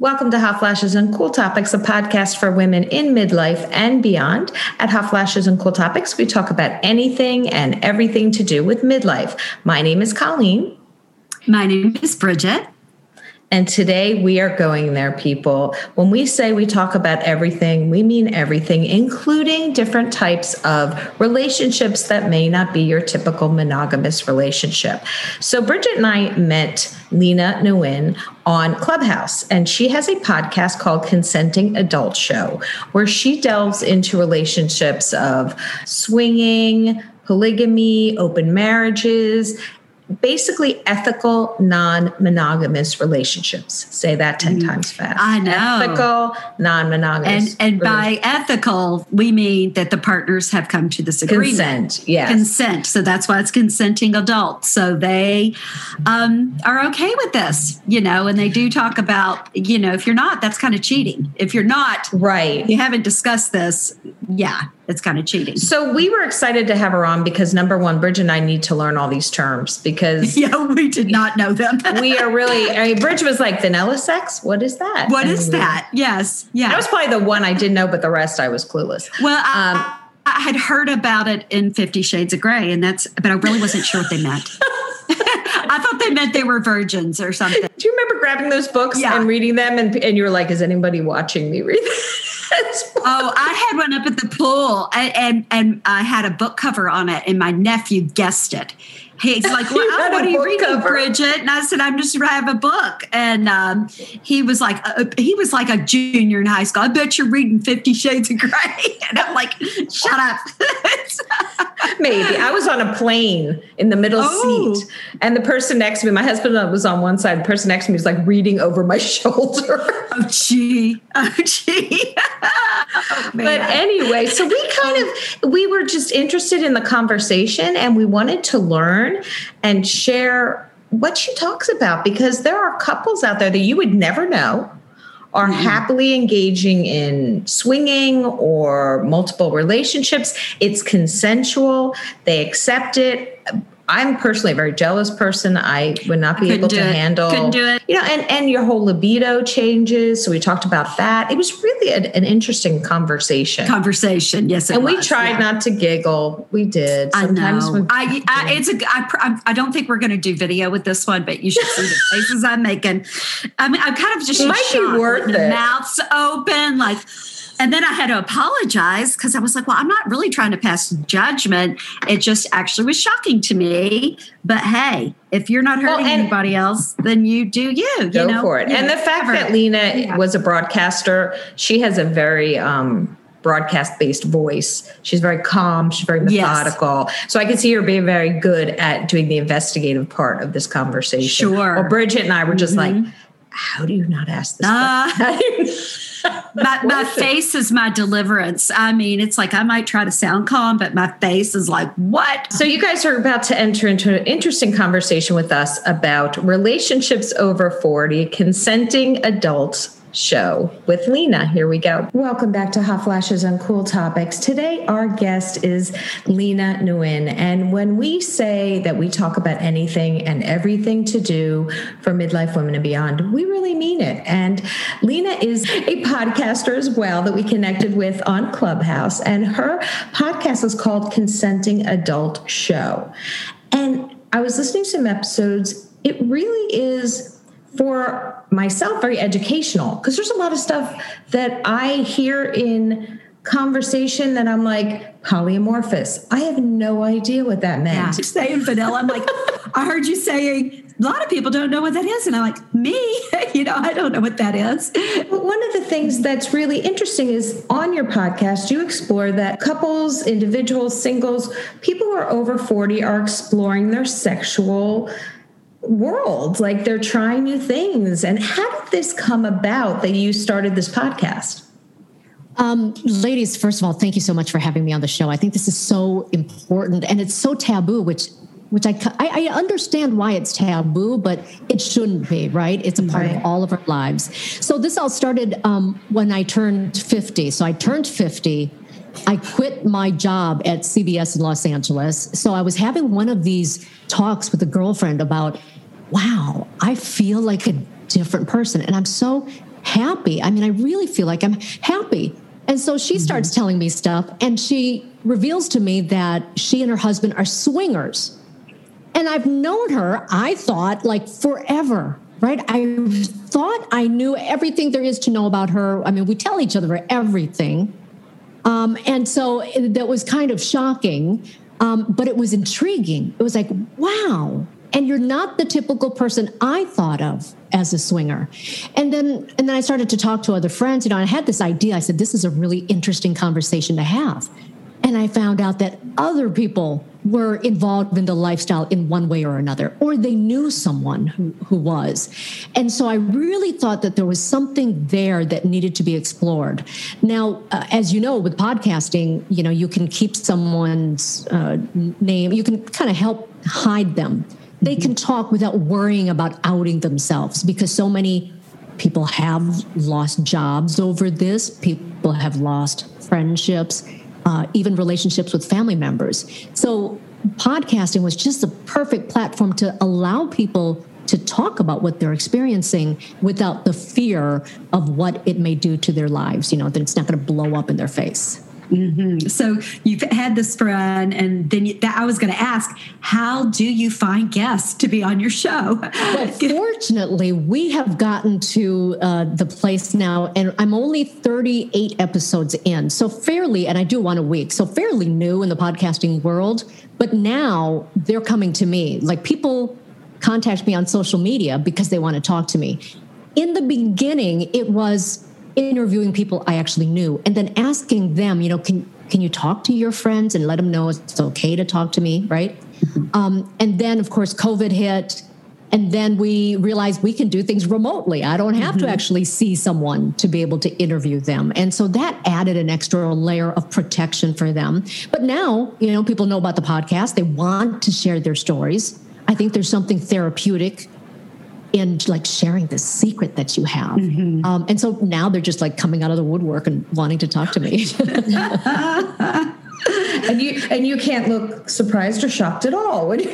Welcome to Hot Flashes and Cool Topics, a podcast for women in midlife and beyond. At Hot Flashes and Cool Topics, we talk about anything and everything to do with midlife. My name is Colleen. My name is Bridget. And today we are going there, people. When we say we talk about everything, we mean everything, including different types of relationships that may not be your typical monogamous relationship. So Bridget and I met Lena Nguyen on Clubhouse, and she has a podcast called Consenting Adult Show, where she delves into relationships of swinging, polygamy, open marriages, basically ethical, non-monogamous relationships. Say that 10 times fast. I know. Ethical, non-monogamous. And by ethical, we mean that the partners have come to this agreement. Consent, yes. Consent. So that's why it's consenting adults. So they are okay with this, and they do talk about, if you're not, that's kind of cheating. If you're not, right, you haven't discussed this, it's kind of cheating. So we were excited to have her on because, number one, Bridget and I need to learn all these terms because we did not know them. We are really, Bridget was like, vanilla sex? What is that? What is that? Yes. Yeah. That was probably the one I didn't know, but the rest I was clueless. Well, I had heard about it in 50 Shades of Grey, but I really wasn't sure what they meant. I thought they meant they were virgins or something. Do you remember grabbing those books and reading them? And you were like, is anybody watching me read this? Oh, I had one up at the pool and I had a book cover on it and my nephew guessed it. He's like, well, what are you reading, Bridget? And I said, I have a book. And he was like a junior in high school. I bet you're reading 50 Shades of Grey. And I'm like, shut up. Maybe. I was on a plane in the middle seat. And the person next to me, my husband was on one side. The person next to me was like reading over my shoulder. Oh, gee. But anyway, so we were just interested in the conversation and we wanted to learn and share what she talks about, because there are couples out there that you would never know are happily engaging in swinging or multiple relationships. It's consensual. They accept it. I'm personally a very jealous person. I would not be able to handle. Couldn't do it. And your whole libido changes. So we talked about that. It was really an interesting conversation. Yes, and we tried not to giggle. We did. Sometimes I don't think we're going to do video with this one, but you should see the faces I'm making. I mean, I'm kind of just it might be worth it. Mouths open, like. And then I had to apologize because I was like, well, I'm not really trying to pass judgment. It just actually was shocking to me. But hey, if you're not hurting anybody else, then you do you. Go for it. And the fact that Lena was a broadcaster, she has a very broadcast-based voice. She's very calm. She's very methodical. Yes. So I can see her being very good at doing the investigative part of this conversation. Sure. Well, Bridget and I were just like, how do you not ask this question? My face is my deliverance. I mean, it's like I might try to sound calm, but my face is like, what? So you guys are about to enter into an interesting conversation with us about relationships over 40, consenting adults show with Lena. Here we go. Welcome back to Hot Flashes and Cool Topics. Today, our guest is Lena Nguyen. And when we say that we talk about anything and everything to do for midlife women and beyond, we really mean it. And Lena is a podcaster as well that we connected with on Clubhouse. And her podcast is called Consenting Adult Show. And I was listening to some episodes. It really is, for myself, very educational, because there's a lot of stuff that I hear in conversation that I'm like, polyamorphous. I have no idea what that meant. Yeah. Saying vanilla, I'm like, I heard you saying a lot of people don't know what that is. And I'm like, me? I don't know what that is. But one of the things that's really interesting is on your podcast, you explore that couples, individuals, singles, people who are over 40 are exploring their sexual world, like they're trying new things. And how did this come about that you started this podcast? Ladies, first of all, thank you so much for having me on the show. I think this is so important and it's so taboo, which I understand why it's taboo, but it shouldn't be, right? It's a part of all of our lives. So this all started when I turned 50. So I turned 50. I quit my job at CBS in Los Angeles. So I was having one of these talks with a girlfriend about, wow, I feel like a different person. And I'm so happy. I mean, I really feel like I'm happy. And so she starts telling me stuff, and she reveals to me that she and her husband are swingers. And I've known her, I thought, like forever, right? I thought I knew everything there is to know about her. I mean, we tell each other everything. And so that was kind of shocking, but it was intriguing. It was like, wow. And you're not the typical person I thought of as a swinger. And then I started to talk to other friends, and I had this idea. I said, this is a really interesting conversation to have. And I found out that other people were involved in the lifestyle in one way or another, or they knew someone who was. And so I really thought that there was something there that needed to be explored. Now, as you know, with podcasting, you can keep someone's name, you can kind of help hide them. They can talk without worrying about outing themselves, because so many people have lost jobs over this. People have lost friendships, even relationships with family members. So podcasting was just a perfect platform to allow people to talk about what they're experiencing without the fear of what it may do to their lives, that it's not going to blow up in their face. Mm-hmm. So you've had this friend, and then I was going to ask, how do you find guests to be on your show? Well, fortunately, we have gotten to the place now, and I'm only 38 episodes in. So fairly, and I do one a week, so fairly new in the podcasting world. But now they're coming to me. Like, people contact me on social media because they want to talk to me. In the beginning, it was interviewing people I actually knew, and then asking them, can you talk to your friends and let them know it's okay to talk to me, right? And then, of course, COVID hit, and then we realized we can do things remotely. I don't have to actually see someone to be able to interview them. And so that added an extra layer of protection for them. But now, people know about the podcast. They want to share their stories. I think there's something therapeutic in like sharing the secret that you have. And so now they're just like coming out of the woodwork and wanting to talk to me. And you can't look surprised or shocked at all. And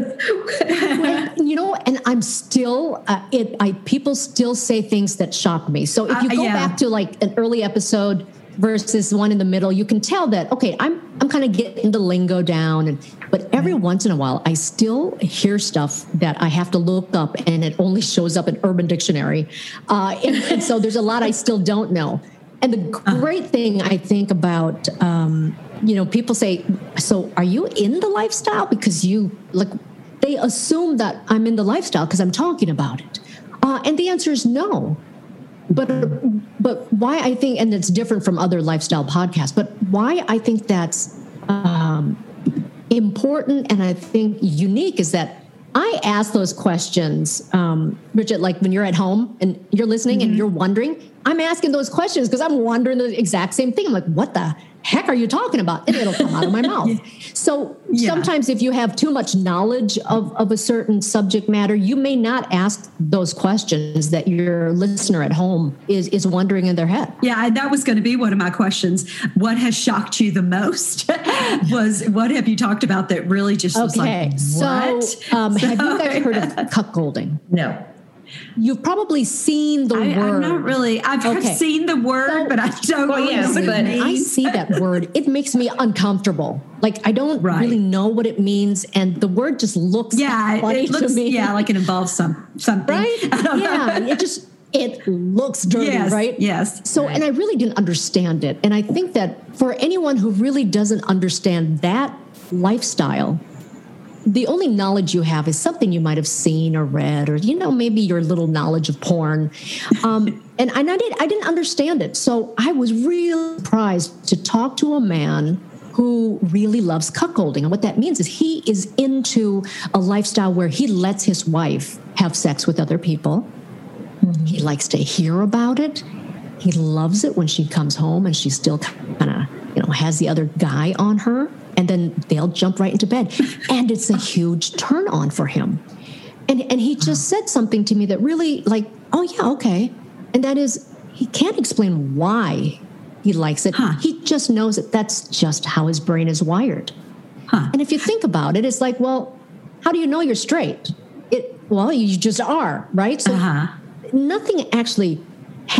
I'm still, people still say things that shock me. So if you go back to like an early episode versus one in the middle, you can tell that, okay, I'm kind of getting the lingo down, but every once in a while, I still hear stuff that I have to look up, and it only shows up in Urban Dictionary. And so there's a lot I still don't know. And the great thing I think about, people say, so are you in the lifestyle? Because they assume that I'm in the lifestyle because I'm talking about it. And the answer is no. But why I think, and it's different from other lifestyle podcasts, but why I think that's important and I think unique is that I ask those questions, Bridget, like when you're at home and you're listening and you're wondering, I'm asking those questions because I'm wondering the exact same thing. I'm like, what the heck are you talking about? And it'll come out of my mouth. So sometimes if you have too much knowledge of a certain subject matter, you may not ask those questions that your listener at home is wondering in their head. Yeah, that was going to be one of my questions. What has shocked you the most? What have you talked about that really just was like, what? So have you guys heard of cuckolding? No. You've probably seen the word. I'm not really. I've seen the word, but I don't know what it means. I see that word. It makes me uncomfortable. Like, I don't really know what it means. And the word just looks funny to me. Yeah, like it involves something. Right? It looks dirty, right? Yes. So, and I really didn't understand it. And I think that for anyone who really doesn't understand that lifestyle, the only knowledge you have is something you might have seen or read, or, maybe your little knowledge of porn. And I didn't understand it. So I was really surprised to talk to a man who really loves cuckolding. And what that means is he is into a lifestyle where he lets his wife have sex with other people. He likes to hear about it. He loves it when she comes home and she still kind of, has the other guy on her. And then they'll jump right into bed. And it's a huge turn on for him. And he just said something to me that really like, oh, yeah, okay. And that is, he can't explain why he likes it. He just knows that that's just how his brain is wired. And if you think about it, it's like, well, how do you know you're straight? Well, you just are, right? So nothing actually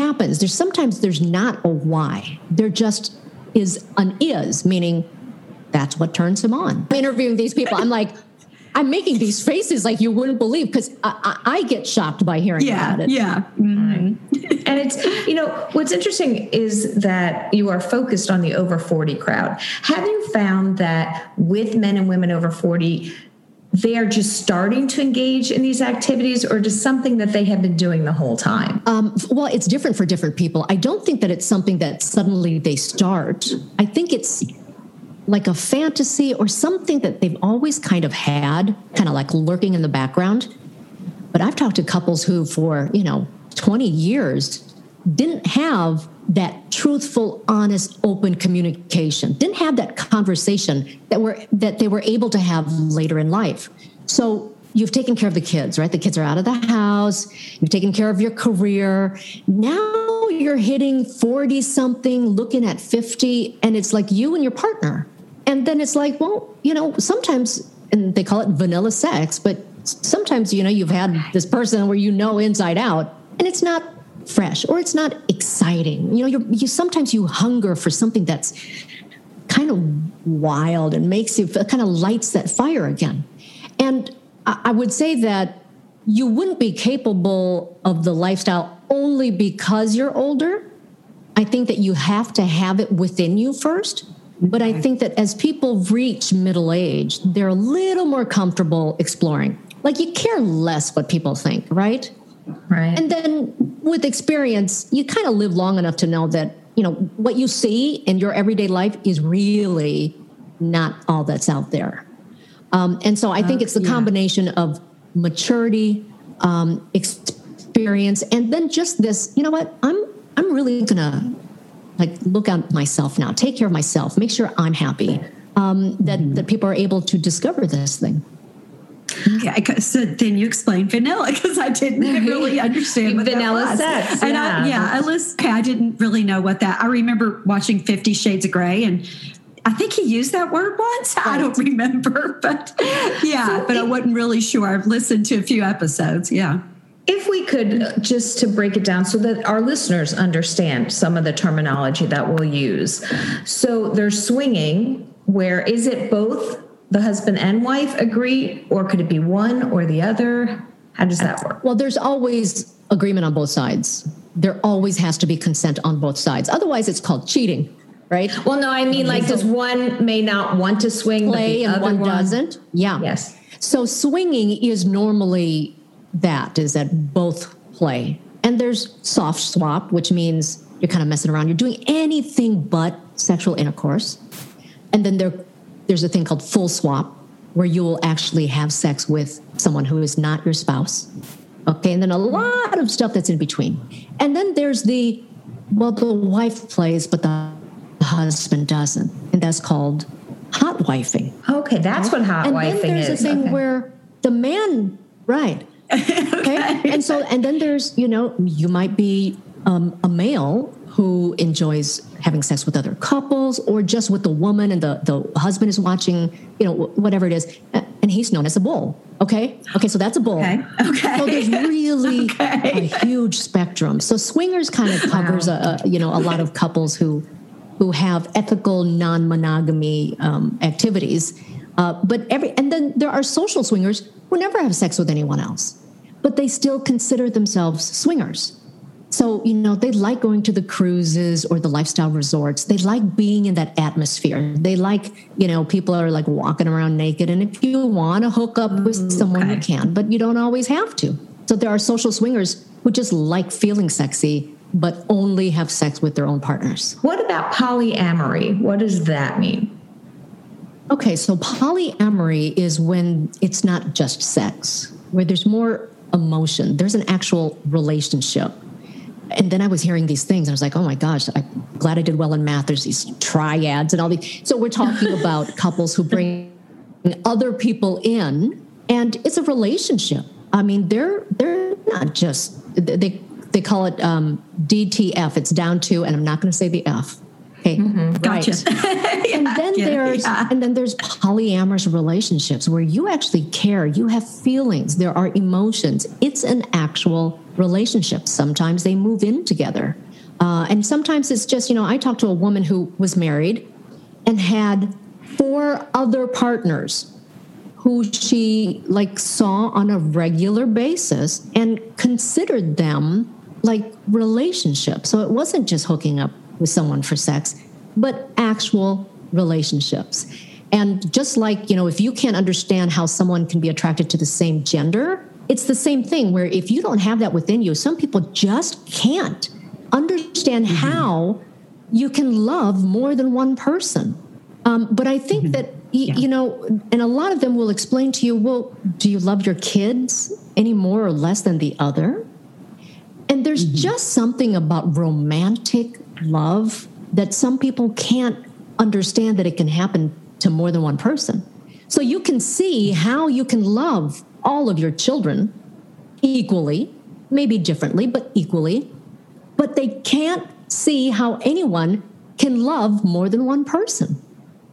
happens. There's not a why. There just is an is, meaning that's what turns him on. I'm interviewing these people. I'm like, I'm making these faces like you wouldn't believe, because I get shocked by hearing about it. Yeah. Mm-hmm. And it's, what's interesting is that you are focused on the over 40 crowd. Have you found that with men and women over 40, they are just starting to engage in these activities, or just something that they have been doing the whole time? Well, it's different for different people. I don't think that it's something that suddenly they start. I think it's like a fantasy or something that they've always kind of had, kind of like lurking in the background. But I've talked to couples who for, 20 years didn't have that truthful, honest, open communication, didn't have that conversation that they were able to have later in life. So you've taken care of the kids, right? The kids are out of the house. You've taken care of your career. Now you're hitting 40 something, looking at 50, and it's like you and your partner. And then it's like, well, sometimes, and they call it vanilla sex, but sometimes, you've had this person where inside out, and it's not fresh or it's not exciting. You sometimes you hunger for something that's kind of wild and makes you kind of lights that fire again. And I would say that you wouldn't be capable of the lifestyle only because you're older. I think that you have to have it within you first. But I think that as people reach middle age, they're a little more comfortable exploring. Like, you care less what people think, right? Right. And then with experience, you kind of live long enough to know that, what you see in your everyday life is really not all that's out there. And so I think it's the combination of maturity, experience, and then just this, I'm really going to look at myself now, take care of myself, make sure I'm happy, that people are able to discover this thing. Okay, so then you explain vanilla, because I didn't really understand what vanilla that was. sex. And I didn't really know what that. I remember watching 50 Shades of Grey, and I think he used that word once. Right. I don't remember, but I wasn't really sure. I've listened to a few episodes. Yeah. If we could, just to break it down so that our listeners understand some of the terminology that we'll use. So there's swinging, where is it both the husband and wife agree, or could it be one or the other? How does that work? Well, there's always agreement on both sides. There always has to be consent on both sides. Otherwise, it's called cheating, right? Well, no, I mean, does one may not want to swing, play, but the and other one doesn't? Yeah. Yes. So swinging is normally that both play. And there's soft swap, which means you're kind of messing around. You're doing anything but sexual intercourse. And then there's a thing called full swap, where you will actually have sex with someone who is not your spouse. Okay, and then a lot of stuff that's in between. And then there's the wife plays, but the husband doesn't. And that's called hot wifing. Okay, that's what hot wifing is. And then there's a thing where the man, right. Okay. And then there's, you might be a male who enjoys having sex with other couples, or just with the woman, and the husband is watching, whatever it is, and he's known as a bull. Okay, so that's a bull. Okay. So there's really a huge spectrum. So swingers kind of covers a lot of couples who have ethical non-monogamy activities. And then there are social swingers who never have sex with anyone else, but they still consider themselves swingers. So, they like going to the cruises or the lifestyle resorts. They like being in that atmosphere. They like, people are like walking around naked. And if you want to hook up with someone, you can, but you don't always have to. So there are social swingers who just like feeling sexy, but only have sex with their own partners. What about polyamory? What does that mean? Okay, so polyamory is when it's not just sex, where there's more emotion. There's an actual relationship. And then I was hearing these things. I was like, oh my gosh, I'm glad I did well in math. There's these triads and all these. So we're talking about couples who bring other people in, and it's a relationship. I mean, they're not just, they call it DTF. It's down to, and I'm not going to say the F. Okay, Gotcha. Right. And then there's polyamorous relationships where you actually care. You have feelings. There are emotions. It's an actual relationships. Sometimes they move in together. And sometimes it's just, I talked to a woman who was married and had 4 other partners who she saw on a regular basis and considered them like relationships. So it wasn't just hooking up with someone for sex, but actual relationships. And just like, if you can't understand how someone can be attracted to the same gender, it's the same thing where if you don't have that within you, some people just can't understand how you can love more than one person. But I think that, and a lot of them will explain to you, well, do you love your kids any more or less than the other? And there's just something about romantic love that some people can't understand that it can happen to more than one person. So you can see how you can love all of your children equally, maybe differently, but equally. But they can't see how anyone can love more than one person.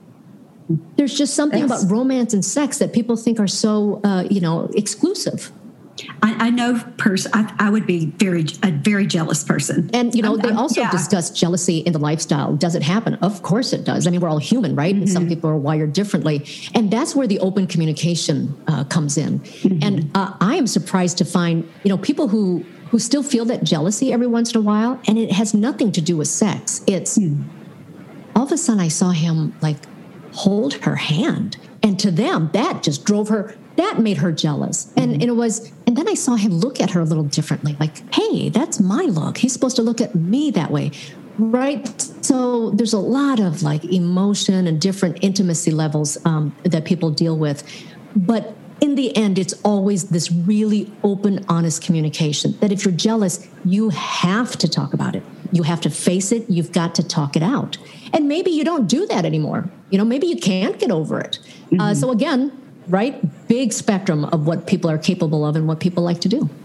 There's just something about romance and sex that people think are so, exclusive. I know I would be a very jealous person. And, they also discuss jealousy in the lifestyle. Does it happen? Of course it does. I mean, we're all human, right? And some people are wired differently. And that's where the open communication comes in. And I am surprised to find, people who still feel that jealousy every once in a while. And it has nothing to do with sex. It's all of a sudden I saw him hold her hand. And to them, that just that made her jealous. And then I saw him look at her a little differently, hey, that's my look. He's supposed to look at me that way. Right? So there's a lot of emotion and different intimacy levels that people deal with. But in the end, it's always this really open, honest communication that if you're jealous, you have to talk about it. You have to face it. You've got to talk it out. And maybe you don't do that anymore. Maybe you can't get over it. So again, right? Big spectrum of what people are capable of and what people like to do.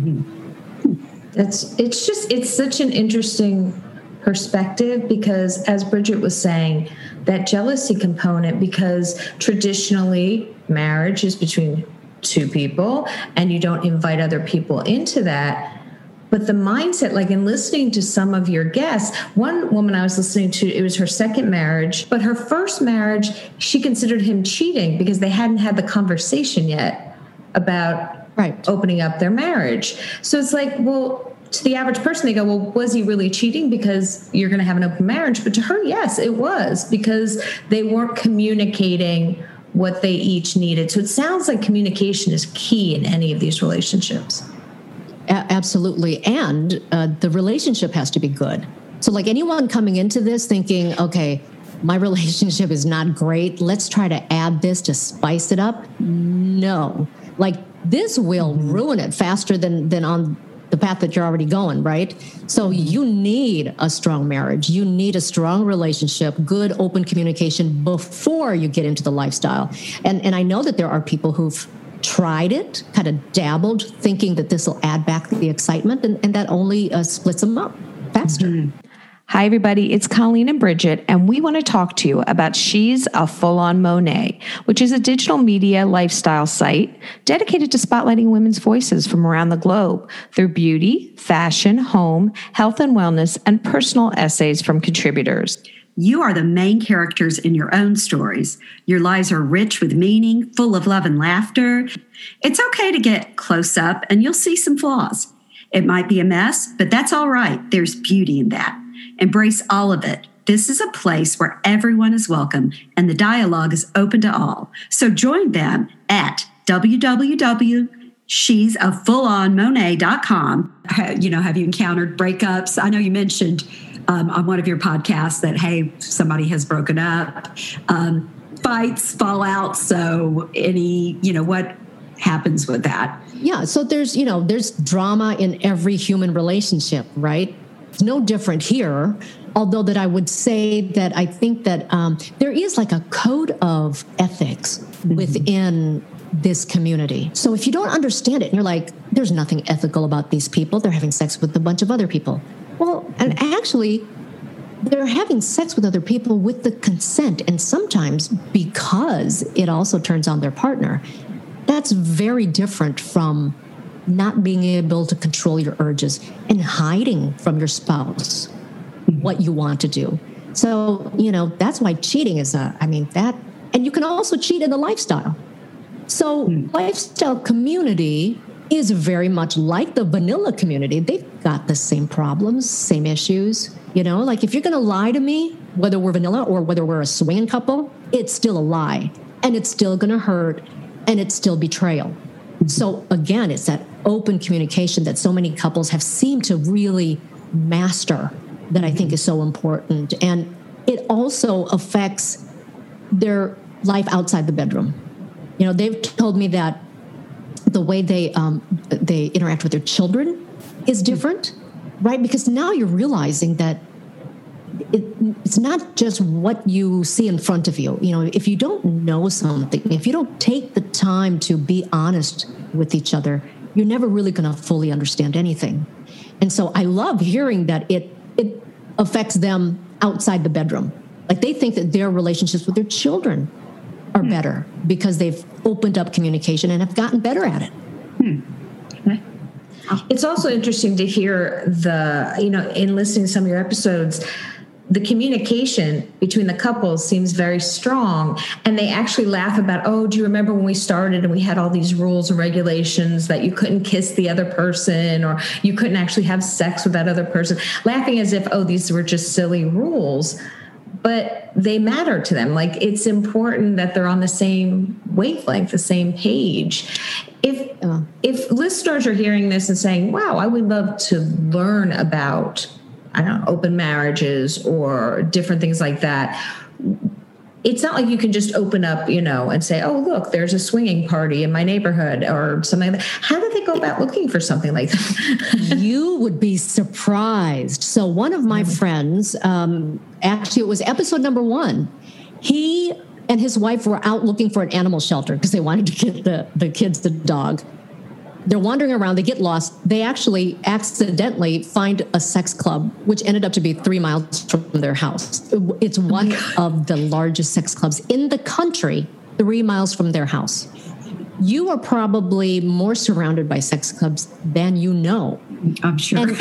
It's such an interesting perspective because, as Bridget was saying, that jealousy component, because traditionally marriage is between 2 people and you don't invite other people into that. But the mindset, in listening to some of your guests, one woman I was listening to, it was her second marriage, but her first marriage, she considered him cheating because they hadn't had the conversation yet about opening up their marriage. So it's well, to the average person, they go, well, was he really cheating because you're going to have an open marriage? But to her, yes, it was, because they weren't communicating what they each needed. So it sounds like communication is key in any of these relationships. Absolutely. And the relationship has to be good. So anyone coming into this thinking, okay, my relationship is not great, let's try to add this to spice it up. No, this will ruin it faster than on the path that you're already going, right? So you need a strong marriage. You need a strong relationship, good open communication before you get into the lifestyle. And I know that there are people who've tried it, kind of dabbled, thinking that this will add back the excitement, and that only splits them up faster. Hi, everybody. It's Colleen and Bridget, and we want to talk to you about She's a Full-On Monet, which is a digital media lifestyle site dedicated to spotlighting women's voices from around the globe through beauty, fashion, home, health and wellness, and personal essays from contributors. You are the main characters in your own stories. Your lives are rich with meaning, full of love and laughter. It's okay to get close up and you'll see some flaws. It might be a mess, but that's all right. There's beauty in that. Embrace all of it. This is a place where everyone is welcome and the dialogue is open to all. So join them at www.she'safullonmonet.com. Have you encountered breakups? I know you mentioned on one of your podcasts that, hey, somebody has broken up, fights, fallout. So what happens with that? Yeah. So there's drama in every human relationship, right? It's no different here. Although that I would say that I think that there is a code of ethics within this community. So if you don't understand it and you're there's nothing ethical about these people, they're having sex with a bunch of other people. Well, and actually, they're having sex with other people with the consent, and sometimes because it also turns on their partner. That's very different from not being able to control your urges and hiding from your spouse what you want to do. So, that's why cheating is and you can also cheat in the lifestyle. So lifestyle community is very much like the vanilla community. They've got the same problems, same issues. Like if you're going to lie to me, whether we're vanilla or whether we're a swinging couple, it's still a lie, and it's still going to hurt, and it's still betrayal. So again, it's that open communication that so many couples have seemed to really master that I think is so important. And it also affects their life outside the bedroom. They've told me that the way they interact with their children is different, right? Because now you're realizing that it's not just what you see in front of you. If you don't know something, if you don't take the time to be honest with each other, you're never really going to fully understand anything. And so I love hearing that it affects them outside the bedroom. Like they think that their relationships with their children are better because they've opened up communication and have gotten better at it. It's also interesting to hear in listening to some of your episodes, the communication between the couples seems very strong, and they actually laugh about, do you remember when we started and we had all these rules and regulations that you couldn't kiss the other person or you couldn't actually have sex with that other person, laughing as if, these were just silly rules, but they matter to them. Like it's important that they're on the same wavelength, the same page. If listeners are hearing this and saying, wow, I would love to learn about open marriages or different things like that. It's not like you can just open up, and say, oh, look, there's a swinging party in my neighborhood or something like that. How do they go about looking for something like that? You would be surprised. So one of my friends, actually it was episode number 1. He and his wife were out looking for an animal shelter because they wanted to get the kids the dog. They're wandering around, they get lost. They actually accidentally find a sex club, which ended up to be 3 miles from their house. It's one of the largest sex clubs in the country, 3 miles from their house. You are probably more surrounded by sex clubs than you know. I'm sure. And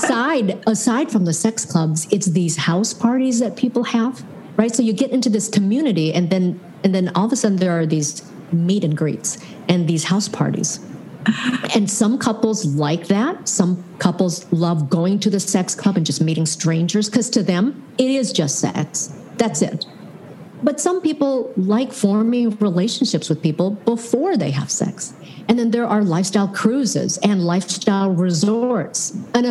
aside from the sex clubs, it's these house parties that people have, right? So you get into this community, and then all of a sudden there are these meet and greets and these house parties. And some couples like that. Some couples love going to the sex club and just meeting strangers because to them, it is just sex. That's it. But some people like forming relationships with people before they have sex. And then there are lifestyle cruises and lifestyle resorts and a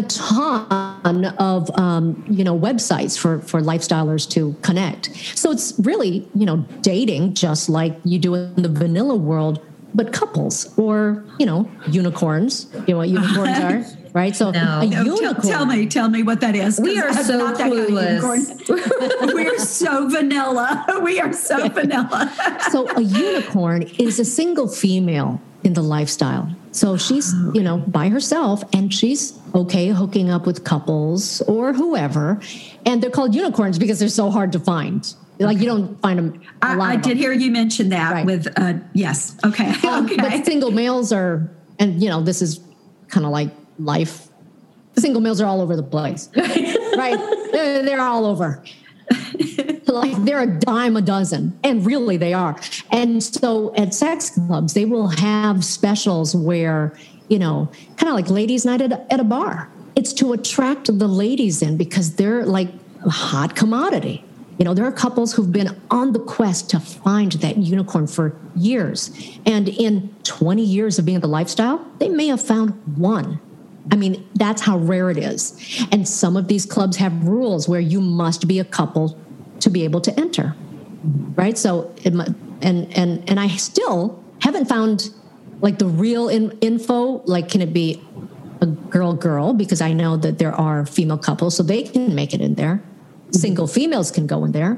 ton of, websites for lifestylers to connect. So it's really, dating just like you do in the vanilla world, but couples or, unicorns. You know what unicorns are, right? So a unicorn. Tell me what that is. We are so clueless. We're so vanilla. We are so vanilla. So a unicorn is a single female in the lifestyle. So she's, by herself, and she's okay hooking up with couples or whoever. And they're called unicorns because they're so hard to find. Like you don't find them. I did hear you mention that right. with, yes. Okay. Okay. But single males are, and this is kind of like life. Single males are all over the place, right? They're all over. Like they're a dime a dozen, and really they are. And so at sex clubs, they will have specials where, kind of like ladies' night at a bar. It's to attract the ladies in because they're like a hot commodity. There are couples who've been on the quest to find that unicorn for years. And in 20 years of being in the lifestyle, they may have found one. I mean, that's how rare it is. And some of these clubs have rules where you must be a couple to be able to enter, right? So, and I still haven't found like the real info, like can it be a girl, because I know that there are female couples, so they can make it in there. Single females can go in there.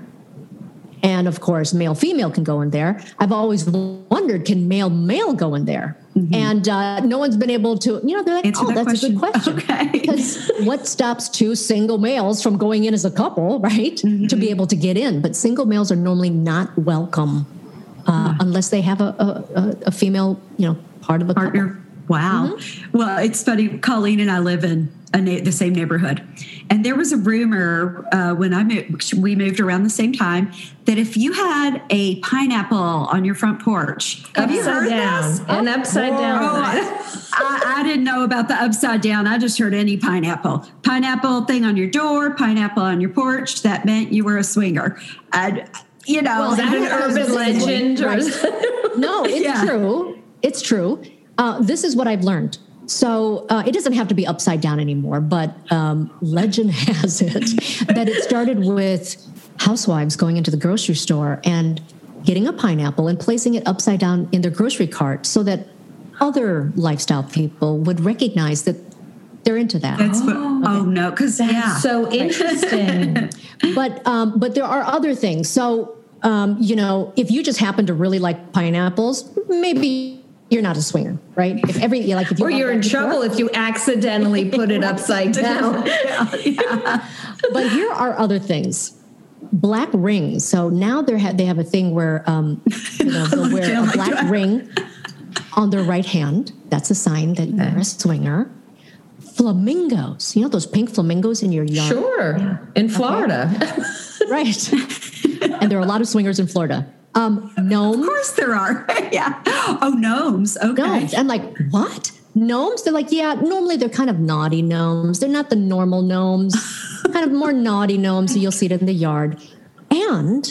And of course, male-female can go in there. I've always wondered, can male-male go in there? Mm-hmm. And no one's been able to, they're like, that's a good question. Okay. Because what stops two single males from going in as a couple, right? Mm-hmm. To be able to get in. But single males are normally not welcome unless they have a female, part of a partner. Couple. Wow. Mm-hmm. Well, it's funny. Colleen and I live in the same neighborhood. And there was a rumor when we moved around the same time that if you had a pineapple on your front porch, have you heard this? And upside down. I didn't know about the upside down. I just heard any pineapple thing on your door, pineapple on your porch. That meant you were a swinger. Is that an urban legend? No, it's true. It's true. This is what I've learned. So it doesn't have to be upside down anymore, but legend has it that it started with housewives going into the grocery store and getting a pineapple and placing it upside down in their grocery cart so that other lifestyle people would recognize that they're into that. No, because that's so interesting. But there are other things. So if you just happen to really like pineapples, maybe you're not a swinger, right? If you're in trouble if you accidentally put it upside down. But here are other things. Black rings. So now they have a thing where they'll wear a black ring on their right hand. That's a sign that you're a swinger. Flamingos. You know those pink flamingos in your yard? Sure. In Florida. Right. And there are a lot of swingers in Florida. Gnomes. Of course there are. Yeah. Oh, gnomes. Okay. Gnomes. I'm like, what? Gnomes? They're like, yeah, normally they're kind of naughty gnomes. They're not the normal gnomes, kind of more naughty gnomes. So you'll see it in the yard. And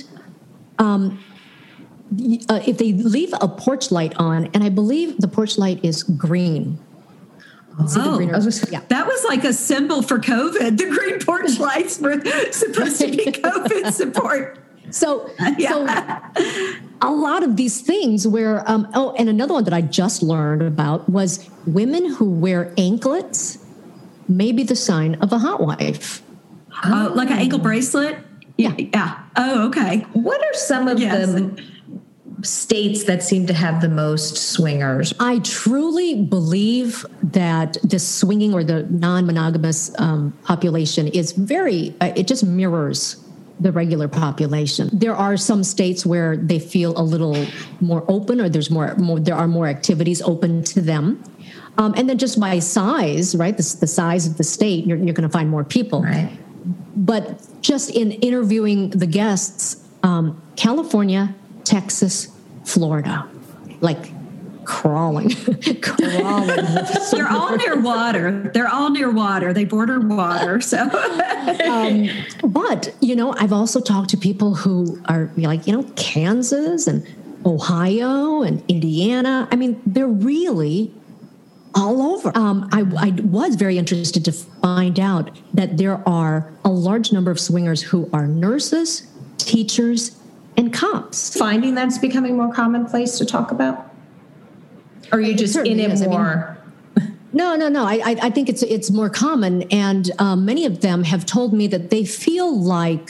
if they leave a porch light on, and I believe the porch light is green. That was like a symbol for COVID. The green porch lights were supposed to be COVID support. So a lot of these things where, and another one that I just learned about was women who wear anklets may be the sign of a hot wife. Like an ankle bracelet? Yeah. Oh, okay. What are some of the states that seem to have the most swingers? I truly believe that the swinging or the non-monogamous population is it just mirrors the regular population. There are some states where they feel a little more open, or there are more activities open to them. And then just by size, right? The size of the state, you're going to find more people. Right. But just in interviewing the guests, California, Texas, Florida, like crawling. They're all near water. They border water. So, but I've also talked to people who are like, Kansas and Ohio and Indiana. I mean, they're really all over. I was very interested to find out that there are a large number of swingers who are nurses, teachers, and cops. Finding that's becoming more commonplace to talk about? Or are you just in it more? No. I think it's more common. And many of them have told me that they feel like,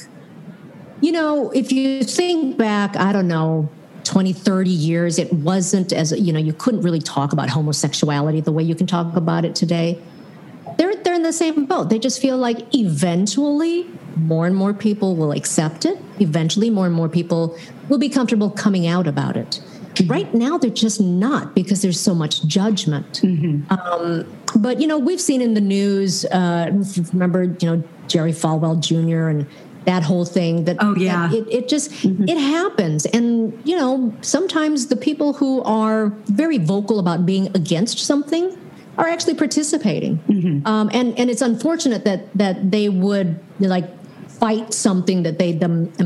if you think back, I don't know, 20, 30 years, it wasn't as, you couldn't really talk about homosexuality the way you can talk about it today. They're in the same boat. They just feel like eventually more and more people will accept it. Eventually more and more people will be comfortable coming out about it. Right now, they're just not, because there's so much judgment. Mm-hmm. But, we've seen in the news, remember, Jerry Falwell Jr. and that whole thing that, it just, it happens. And, sometimes the people who are very vocal about being against something are actually participating. Mm-hmm. And it's unfortunate that they would fight something that they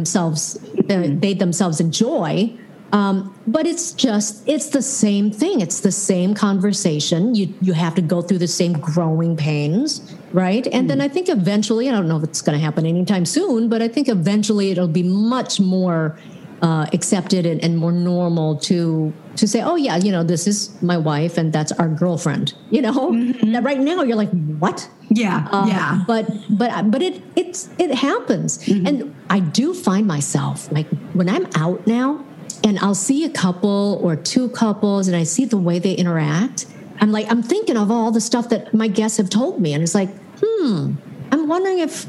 themselves enjoy. But it's the same thing. It's the same conversation. You have to go through the same growing pains, right? And then I think eventually, I don't know if it's going to happen anytime soon, but I think eventually it'll be much more accepted and more normal to say, oh yeah, this is my wife and that's our girlfriend. That right now you're like, what? Yeah. But it happens, and I do find myself like when I'm out now. And I'll see a couple or two couples and I see the way they interact. I'm thinking of all the stuff that my guests have told me. And it's like, I'm wondering if,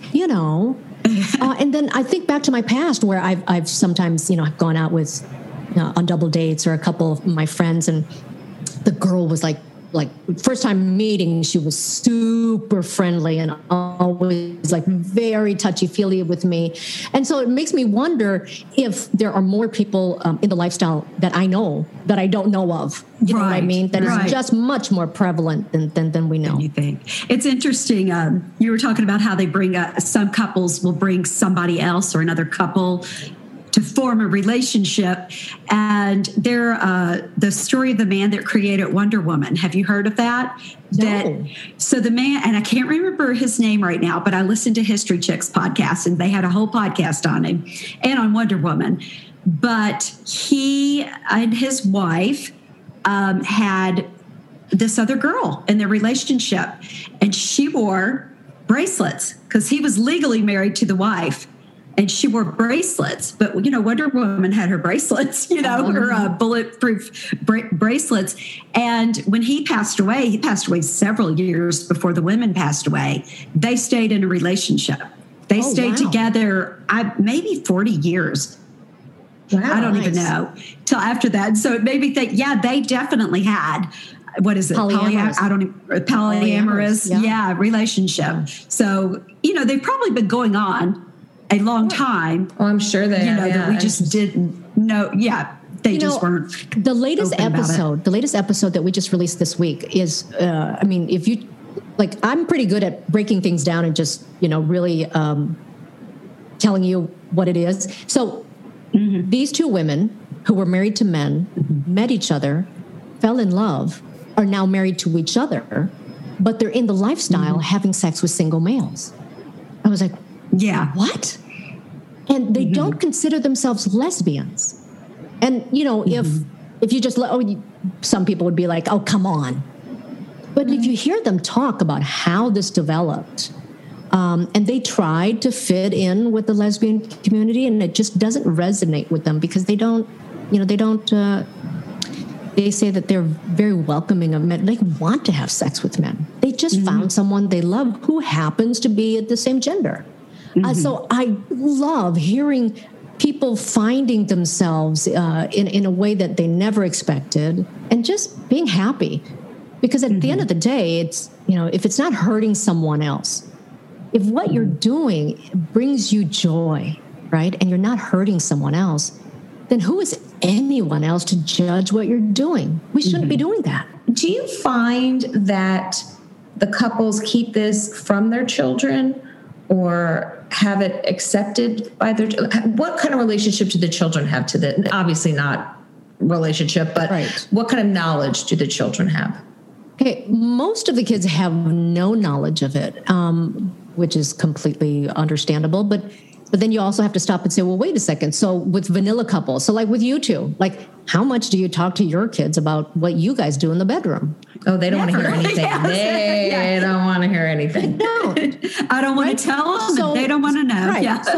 and then I think back to my past where I've sometimes, I've gone out with on double dates or a couple of my friends, and the girl was like like first time meeting, she was super friendly and always like very touchy-feely with me. And so it makes me wonder if there are more people in the lifestyle that I know that I don't know of. You know what I mean? That is just much more prevalent than we know. You think. It's interesting. You were talking about how they bring some couples will bring somebody else or another couple to form a relationship. And the story of the man that created Wonder Woman. Have you heard of that? No. So the man, and I can't remember his name right now, but I listened to History Chicks podcast, and they had a whole podcast on him and on Wonder Woman. But he and his wife had this other girl in their relationship, and she wore bracelets because he was legally married to the wife. And she wore bracelets, but Wonder Woman had her bracelets, her bulletproof bracelets. And when he passed away several years before the women passed away. They stayed in a relationship. They stayed together, maybe 40 years. Wow, I don't even know till after that. So it made me think, they definitely had. What is it? Polyamorous relationship. So, they've probably been going on a long time. Oh, I'm sure they that we just didn't know. Yeah, they just weren't. The latest episode that we just released this week is, if you like, I'm pretty good at breaking things down and just, really telling you what it is. So these two women who were married to men, met each other, fell in love, are now married to each other, but they're in the lifestyle having sex with single males. I was like, what? And they don't consider themselves lesbians. And, if you just some people would be like, oh, come on. But if you hear them talk about how this developed, and they tried to fit in with the lesbian community, and it just doesn't resonate with them because they don't, they say that they're very welcoming of men. They want to have sex with men. They just found someone they love who happens to be the same gender. So I love hearing people finding themselves in a way that they never expected and just being happy. Because at the end of the day, it's, if it's not hurting someone else, if what you're doing brings you joy, right, and you're not hurting someone else, then who is anyone else to judge what you're doing? We shouldn't be doing that. Do you find that the couples keep this from their children or have it accepted by their, what kind of relationship do the children have to the, obviously not relationship, but what kind of knowledge do the children have? Okay, most of the kids have no knowledge of it, which is completely understandable, but then you also have to stop and say, well, wait a second. So with vanilla couples, so like with you two, like how much do you talk to your kids about what you guys do in the bedroom? Oh, they don't want to hear anything. They don't want to hear anything. No, I don't want to tell them. So, they don't want to know. Right. Yeah.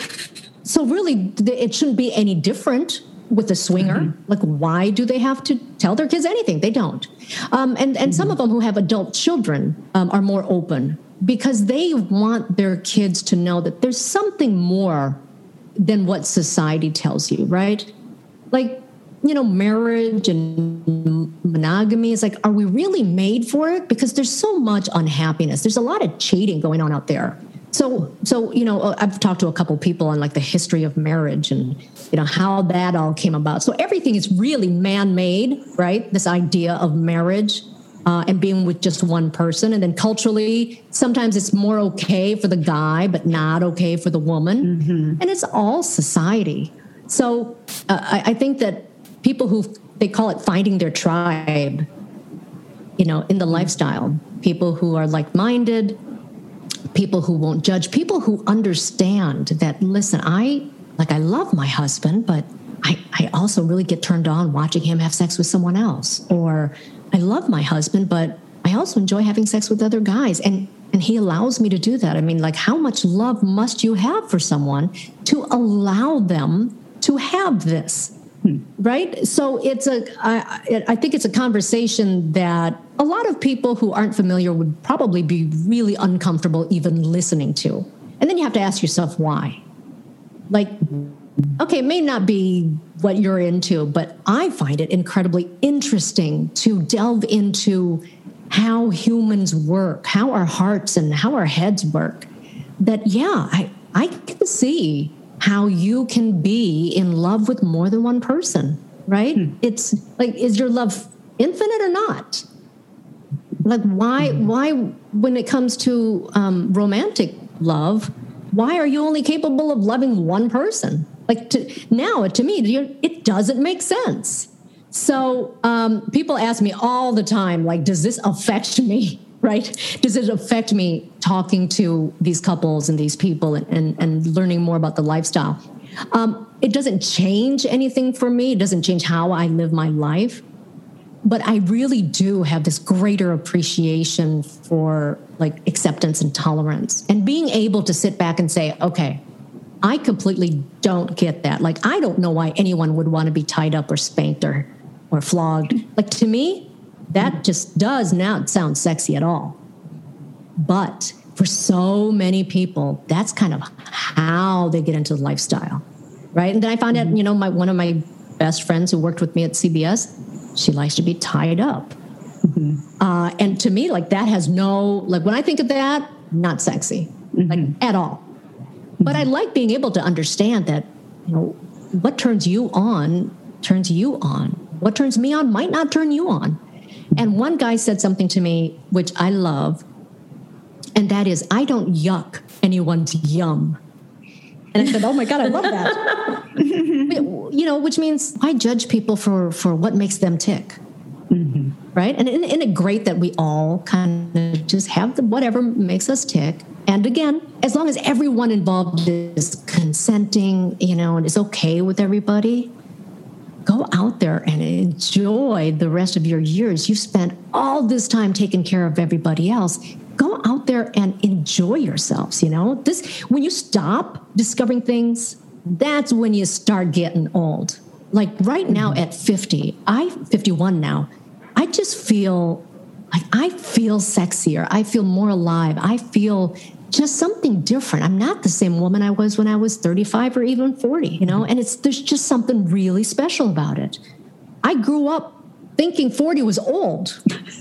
So really, it shouldn't be any different with a swinger. Like, why do they have to tell their kids anything? They don't. And some of them who have adult children are more open because they want their kids to know that there's something more than what society tells you, right? Like, marriage and monogamy is like, are we really made for it? Because there's so much unhappiness. There's a lot of cheating going on out there. So I've talked to a couple people on like the history of marriage and, how that all came about. So everything is really man-made, right? This idea of marriage and being with just one person. And then culturally, sometimes it's more okay for the guy, but not okay for the woman. And it's all society. So I think that people they call it finding their tribe, in the lifestyle, people who are like-minded, people who won't judge, people who understand that, listen, I love my husband, but I also really get turned on watching him have sex with someone else. Or I love my husband, but I also enjoy having sex with other guys. And he allows me to do that. I mean, like, how much love must you have for someone to allow them to have this? Right? So I think it's a conversation that a lot of people who aren't familiar would probably be really uncomfortable even listening to. And then you have to ask yourself why. Like, Okay, it may not be what you're into, but I find it incredibly interesting to delve into how humans work, how our hearts and how our heads work. That, yeah, I can see how you can be in love with more than one person, right? It's like, is your love infinite or not? Like, why, when it comes to romantic love, why are you only capable of loving one person? Like, to me, it doesn't make sense. So people ask me all the time, like, does this affect me, right? Does it affect me talking to these couples and these people and learning more about the lifestyle? It doesn't change anything for me. It doesn't change how I live my life. But I really do have this greater appreciation for like acceptance and tolerance and being able to sit back and say, okay, I completely don't get that. Like, I don't know why anyone would want to be tied up or spanked or flogged. Like, to me, that just does not sound sexy at all. But for so many people, that's kind of how they get into the lifestyle, right? And then I found out, one of my best friends who worked with me at CBS, she likes to be tied up. And to me, like, that has no, like, when I think of that, not sexy, like, at all. But I like being able to understand that, what turns you on. What turns me on might not turn you on. And one guy said something to me, which I love, and that is, I don't yuck anyone's yum. And I said, oh my God, I love that. Which means I judge people for what makes them tick. Right? And isn't it great that we all kind of just have whatever makes us tick? And again, as long as everyone involved is consenting, and is okay with everybody, go out there and enjoy the rest of your years. You spent all this time taking care of everybody else. Go out there and enjoy yourselves. When you stop discovering things, that's when you start getting old. Like right now at 50, I'm 51 now. I just feel like I feel sexier. I feel more alive. I feel just something different. I'm not the same woman I was when I was 35 or even 40, and there's just something really special about it. I grew up thinking 40 was old.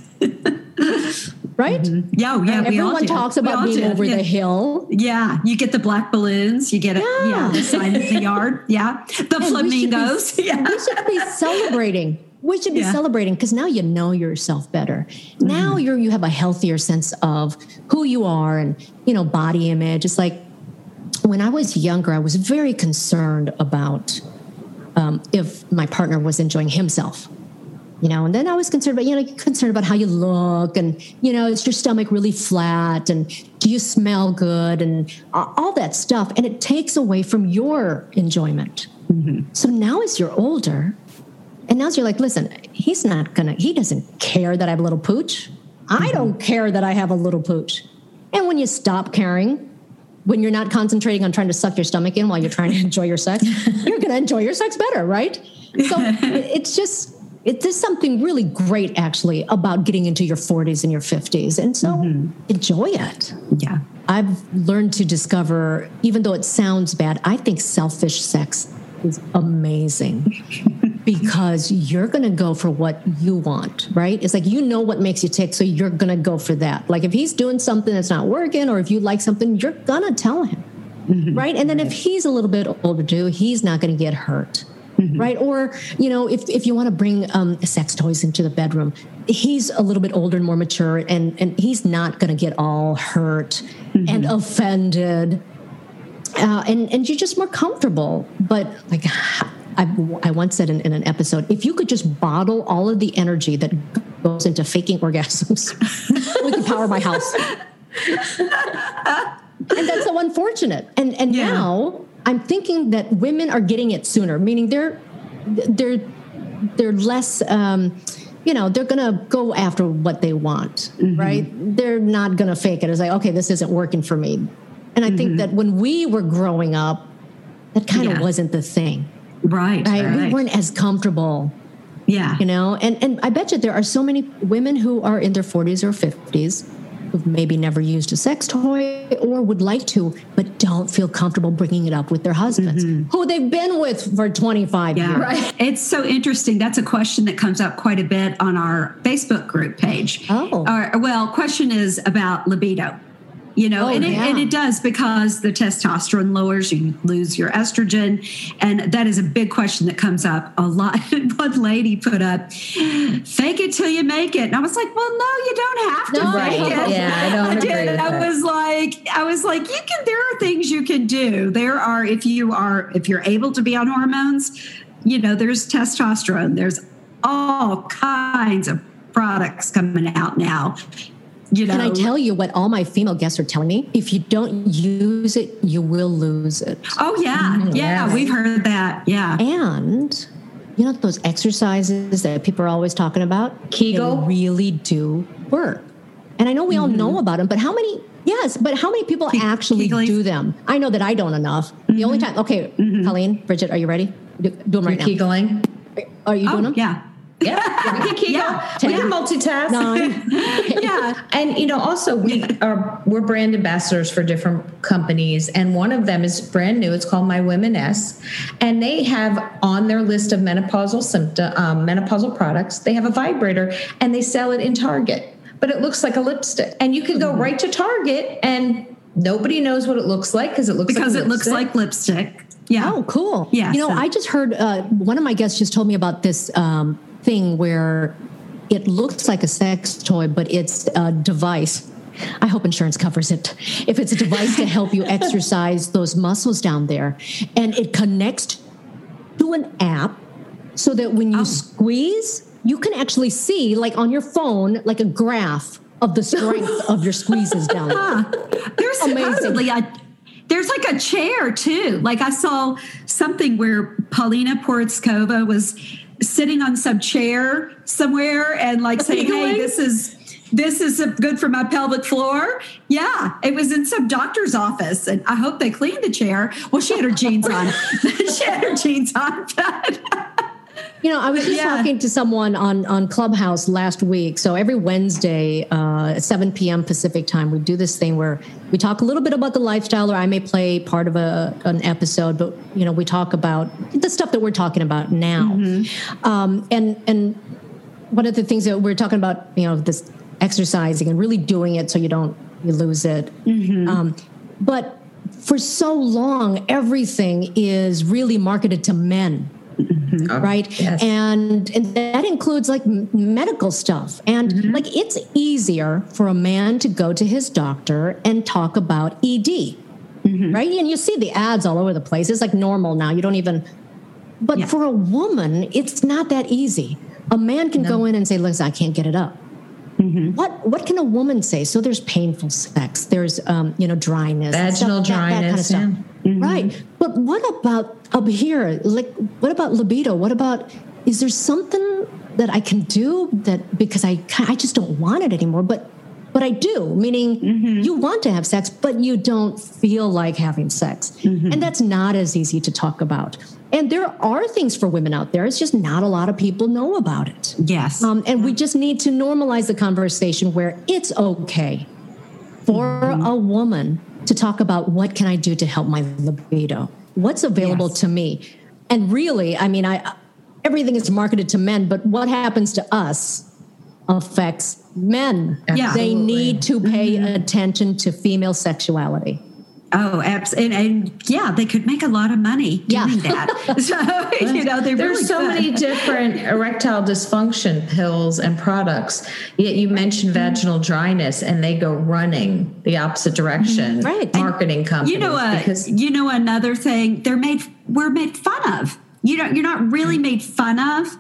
Right? Yeah. Everyone talks about being over the hill. Yeah. You get the black balloons. You get the sign of the yard. Yeah. The flamingos. We should be celebrating. We should be celebrating because now you know yourself better. Now you have a healthier sense of who you are and, body image. It's like when I was younger, I was very concerned about if my partner was enjoying himself. And then I was concerned about how you look and, is your stomach really flat and do you smell good and all that stuff. And it takes away from your enjoyment. So now as you're older, and now you're like, listen, he doesn't care that I have a little pooch. I don't care that I have a little pooch. And when you stop caring, when you're not concentrating on trying to suck your stomach in while you're trying to enjoy your sex, you're going to enjoy your sex better, right? So there's something really great, actually, about getting into your 40s and your 50s. And so enjoy it. Yeah. I've learned to discover, even though it sounds bad, I think selfish sex is amazing because you're going to go for what you want, right? It's like, what makes you tick, so you're going to go for that. Like if he's doing something that's not working or if you like something, you're going to tell him, right? And then if he's a little bit older too, he's not going to get hurt. Right. Or, if you want to bring sex toys into the bedroom, he's a little bit older and more mature and he's not going to get all hurt and offended. And you're just more comfortable. But like I once said in an episode, if you could just bottle all of the energy that goes into faking orgasms, we could power my house. And that's so unfortunate. And now I'm thinking that women are getting it sooner, meaning they're less, they're going to go after what they want, right? They're not going to fake it. It's like, okay, this isn't working for me. And I think that when we were growing up, that kind of wasn't the thing. Right. We weren't as comfortable. Yeah. And I bet you there are so many women who are in their 40s or 50s who've maybe never used a sex toy or would like to, but don't feel comfortable bringing it up with their husbands, who they've been with for 25 years. Right. It's so interesting. That's a question that comes up quite a bit on our Facebook group page. Question is about libido. And it does, because the testosterone lowers, you lose your estrogen. And that is a big question that comes up a lot. One lady put up, fake it till you make it. And I was like, well, no, you don't have to fake it. Yeah, I don't agree with that. I was like, there are things you can do. There are, if you're able to be on hormones, there's testosterone. There's all kinds of products coming out now. Can I tell you what all my female guests are telling me? If you don't use it, you will lose it. Oh, yeah. Yeah, we've heard that. Yeah. And, those exercises that people are always talking about? Kegel? They really do work. And I know we all know about them, but how many people actually do them? I know that I don't enough. The only time, Colleen, Bridget, are you ready? Do them right now. Kegeling? Are you doing them? Yeah. Yeah, we can Kegel. We can multitask. 9. Yeah, and also we're brand ambassadors for different companies, and one of them is brand new. It's called My Women-S, and they have on their list of menopausal products. They have a vibrator, and they sell it in Target, but it looks like a lipstick, and you can go right to Target, and nobody knows what it looks like because it looks like lipstick. Yeah. Oh, cool. Yeah. I just heard one of my guests just told me about this thing where it looks like a sex toy, but it's a device. I hope insurance covers it. If it's a device to help you exercise those muscles down there, and it connects to an app so that when you squeeze, you can actually see, like on your phone, like a graph of the strength of your squeezes down there. There's supposedly there's like a chair too. Like I saw something where Paulina Porizkova was sitting on some chair somewhere and like saying, "Hey, this is good for my pelvic floor." Yeah, it was in some doctor's office, and I hope they cleaned the chair. Well, she had her jeans on. I was just talking to someone on Clubhouse last week. So every Wednesday at 7 p.m. Pacific time, we do this thing where we talk a little bit about the lifestyle, or I may play part of an episode, but, we talk about the stuff that we're talking about now. And one of the things that we're talking about, this exercising and really doing it so you lose it. But for so long, everything is really marketed to men. Right. Yes. And that includes like medical stuff. And like it's easier for a man to go to his doctor and talk about ED. Right. And you see the ads all over the place. It's like normal now. You don't even. But for a woman, it's not that easy. A man can go in and say, "Listen, I can't get it up." What can a woman say? So there's painful sex. There's dryness, vaginal dryness, that kind of stuff. Right. But what about up here? Like, what about libido? What about, is there something that I can do because I just don't want it anymore, but I do, meaning you want to have sex, but you don't feel like having sex. And that's not as easy to talk about. And there are things for women out there. It's just not a lot of people know about it. Yes. And we just need to normalize the conversation where it's okay for a woman to talk about, what can I do to help my libido? What's available to me? And really, I mean, everything is marketed to men, but what happens to us affects men. Yeah. They need to pay attention to female sexuality. Oh, absolutely. And they could make a lot of money doing that. So, there's so many different erectile dysfunction pills and products. Yet you mentioned vaginal dryness, and they go running the opposite direction. Right. Marketing companies. Another thing, we're made fun of. You're not really made fun of.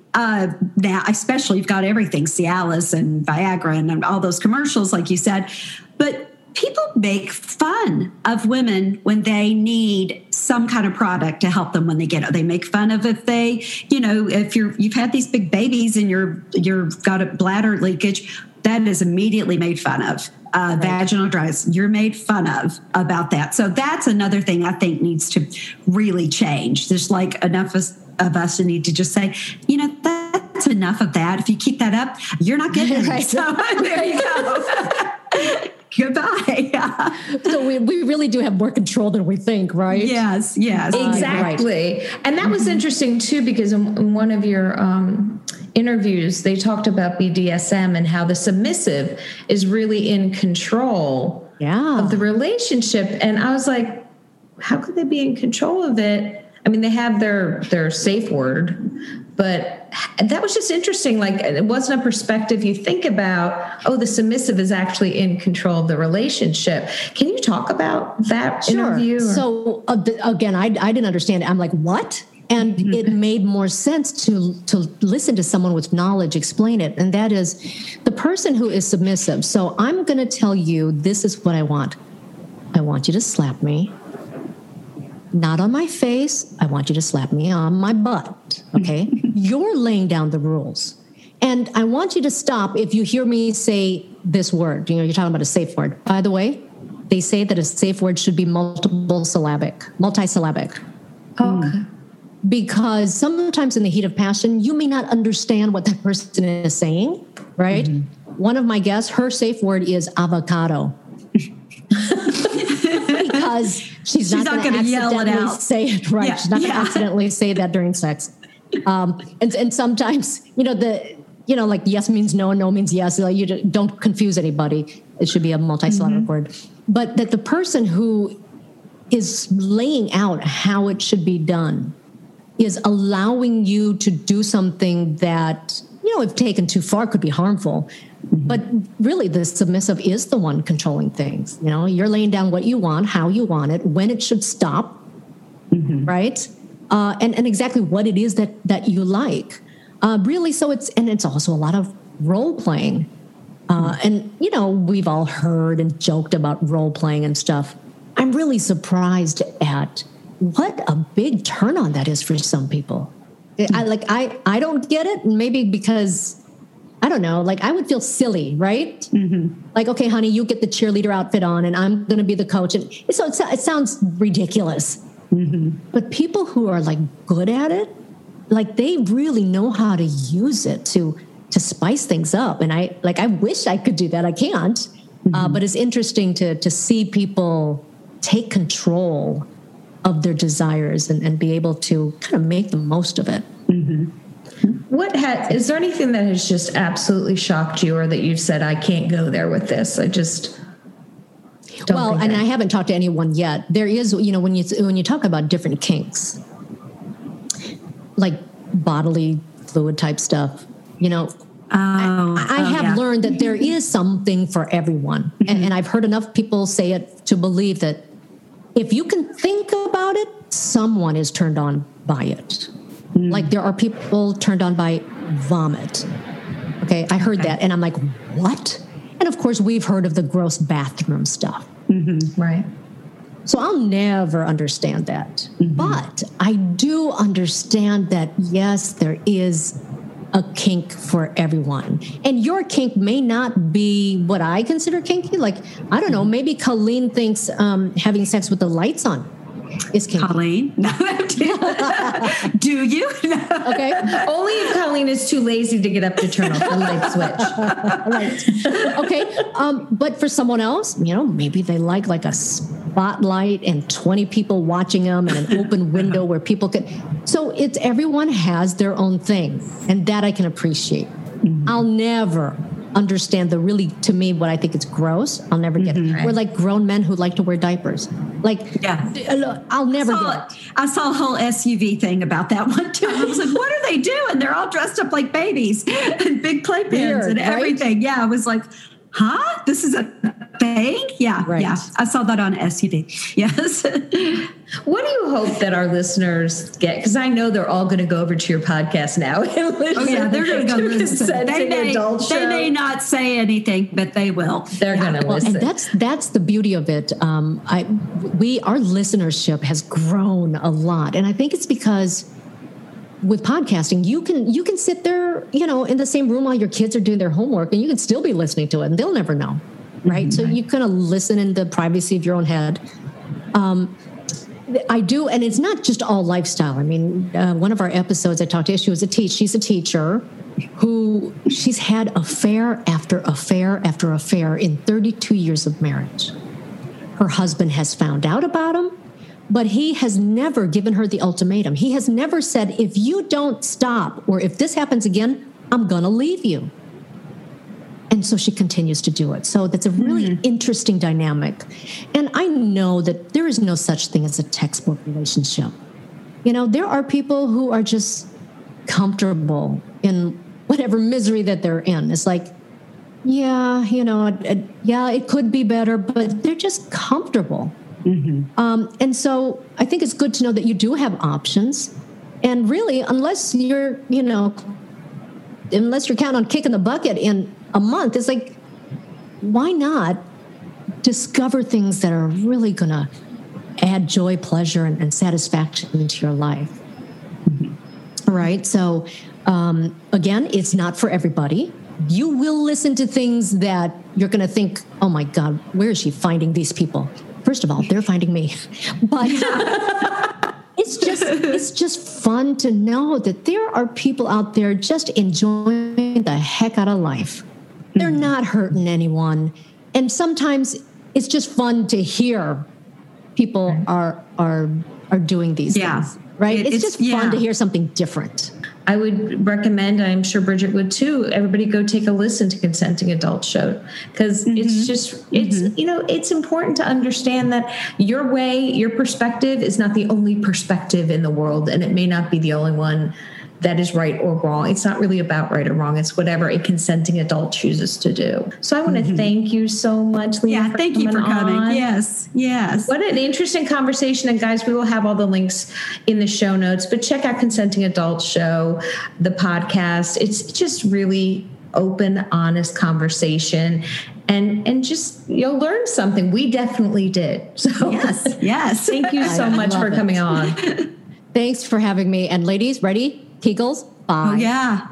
Now, especially you've got everything, Cialis and Viagra and all those commercials, like you said, but people make fun of women when they need some kind of product to help them when they get it. They make fun of if they, if you've had these big babies and you've got a bladder leakage, that is immediately made fun of. Vaginal dryness, you're made fun of about that. So that's another thing I think needs to really change. There's like enough of us who need to just say, that's enough of that. If you keep that up, you're not getting it. Right. So there you go. Goodbye. So we really do have more control than we think, right? Yes. Exactly. Right. And that was interesting too, because in one of your interviews, they talked about BDSM and how the submissive is really in control of the relationship. And I was like, how could they be in control of it? I mean, they have their safe word, but that was just interesting. Like, it wasn't a perspective you think about, the submissive is actually in control of the relationship. Can you talk about that interview? So again, I didn't understand it. I'm like, what? And it made more sense to listen to someone with knowledge explain it. And that is the person who is submissive. So I'm going to tell you, this is what I want. I want you to slap me. Not on my face. I want you to slap me on my butt. Okay? You're laying down the rules. And I want you to stop if you hear me say this word. You're talking about a safe word. By the way, they say that a safe word should be multisyllabic. Okay. Because sometimes in the heat of passion, you may not understand what that person is saying, right? Mm-hmm. One of my guests, her safe word is avocado. Because she's not going to yell it out. Say it, right? Yeah. She's not going to accidentally say that during sex. And sometimes, like yes means no and no means yes. You don't confuse anybody. It should be a multisyllabic word. But that the person who is laying out how it should be done is allowing you to do something that, if taken too far, could be harmful. But really, the submissive is the one controlling things. You're laying down what you want, how you want it, when it should stop, right? And exactly what it is that you like. Really, so it's also a lot of role playing. And, we've all heard and joked about role playing and stuff. I'm really surprised at what a big turn on that is for some people. I don't get it. Maybe because, I don't know, I would feel silly, right? Mm-hmm. Like, okay, honey, you get the cheerleader outfit on and I'm going to be the coach. And so it sounds ridiculous. Mm-hmm. But people who are good at it, they really know how to use it to spice things up. And I wish I could do that. I can't. Mm-hmm. But it's interesting to see people take control of their desires and be able to kind of make the most of it. Mm-hmm. Is there anything that has just absolutely shocked you, or that you've said, I can't go there with this? I just don't. I haven't talked to anyone yet. There is, when you talk about different kinks, like bodily fluid type stuff, I have learned that there is something for everyone. Mm-hmm. And I've heard enough people say it to believe that if you can think about it, someone is turned on by it. Mm. Like there are people turned on by vomit. Okay, I heard that and I'm like, what? And of course, we've heard of the gross bathroom stuff. Mm-hmm. Right. So I'll never understand that. Mm-hmm. But I do understand that, yes, there is a kink for everyone. And your kink may not be what I consider kinky. I don't know, maybe Colleen thinks having sex with the lights on is kinky. Colleen? No. Do you? No. Okay. Only if Colleen is too lazy to get up to turn off the light switch. Right. Okay. But for someone else, maybe they like a spotlight and 20 people watching them and an open window where people can. So everyone has their own thing, and that I can appreciate. Mm-hmm. I'll never understand to me, what I think is gross. I'll never get it. We're like grown men who like to wear diapers. I'll never get it. I saw a whole SUV thing about that one too. I was like, what are they doing? They're all dressed up like babies and big playpens and everything. Right? Yeah, I was like, huh? This is a thing? Yeah, right. Yeah. I saw that on SUV. Yes. What do you hope that our listeners get? Because I know they're all going to go over to your podcast now and listen. Oh, yeah, they're going to go listen. They may not say anything, but they will. They're going to listen. And that's the beauty of it. Our listenership has grown a lot. And I think it's because with podcasting, you can sit there, in the same room while your kids are doing their homework, and you can still be listening to it, and they'll never know, right? Mm-hmm. So you kind of listen in the privacy of your own head. I do, and it's not just all lifestyle. I mean, one of our episodes, I talked to She's a teacher, who she's had affair after affair after affair in 32 years of marriage. Her husband has found out about him, but he has never given her the ultimatum. He has never said, if you don't stop or if this happens again, I'm going to leave you. And so she continues to do it. So that's a really interesting dynamic. And I know that there is no such thing as a textbook relationship. You know, there are people who are just comfortable in whatever misery that they're in. It's like, yeah, you know, it could be better, but they're just comfortable. And so I think it's good to know that you do have options. And really, unless you're counting on kicking the bucket in a month, it's like, why not discover things that are really going to add joy, pleasure, and satisfaction into your life? Right? So, again, it's not for everybody. You will listen to things that you're going to think, oh my God, where is she finding these people? First of all, they're finding me. But it's just fun to know that there are people out there just enjoying the heck out of life. They're not hurting anyone. And sometimes it's just fun to hear people are doing these things. Right? It's just fun to hear something different. I would recommend, I'm sure Bridget would too, everybody go take a listen to Consenting Adults Show, because it's important to understand that your way, your perspective is not the only perspective in the world, and it may not be the only one that is right or wrong. It's not really about right or wrong. It's whatever a consenting adult chooses to do. So I want to thank you so much, Lena. Yeah, thank you for coming. Yes. What an interesting conversation. And guys, we will have all the links in the show notes, but check out Consenting Adults Show, the podcast. It's just really open, honest conversation. And just, you'll learn something. We definitely did. So yes. Thank you so much for coming on. Thanks for having me. And ladies, ready? Kegels, 5. Oh, yeah.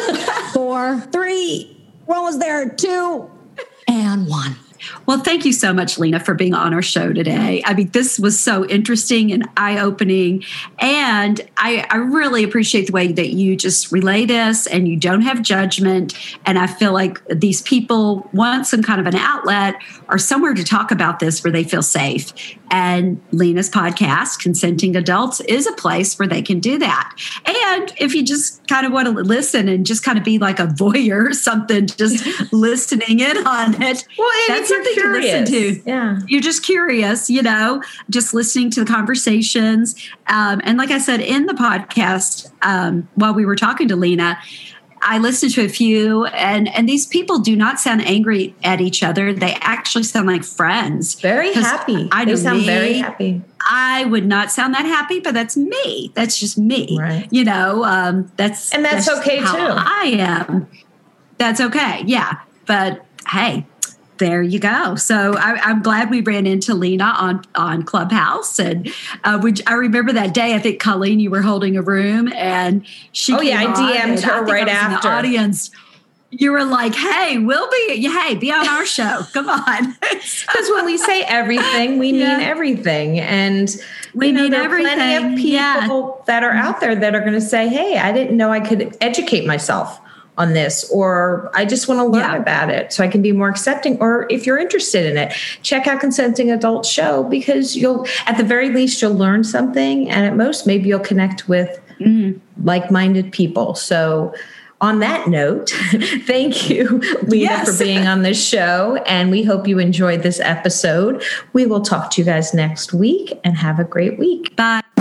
4, 3. We're almost there. 2 and 1. Well, thank you so much, Lena, for being on our show today. I mean, this was so interesting and eye-opening. And I really appreciate the way that you just relay this and you don't have judgment. And I feel like these people want some kind of an outlet or somewhere to talk about this where they feel safe. And Lena's podcast, Consenting Adults, is a place where they can do that. And if you just kind of want to listen and just kind of be like a voyeur or something, just listening in on it. Well, that's something to listen to. Yeah. You're just curious, just listening to the conversations. And like I said, in the podcast, while we were talking to Lena, I listened to a few, and these people do not sound angry at each other. They actually sound like friends. Very happy. They sound very happy. I would not sound that happy, but that's me. That's just me. Right. That's okay too. I am. That's okay. Yeah. But hey, there you go. So I'm glad we ran into Lena on Clubhouse. And I remember that day, I think, Colleen, you were holding a room and she I DM'd her right after. In the audience. You were like, hey, be on our show. Come on. Because when we say everything, we mean everything. And we mean everything. Plenty of people that are out there that are going to say, hey, I didn't know I could educate myself on this, or I just want to learn about it so I can be more accepting. Or if you're interested in it, check out Consenting Adult Show, because at the very least, you'll learn something. And at most, maybe you'll connect with like-minded people. So on that note, thank you, Lena, for being on this show. And we hope you enjoyed this episode. We will talk to you guys next week, and have a great week. Bye.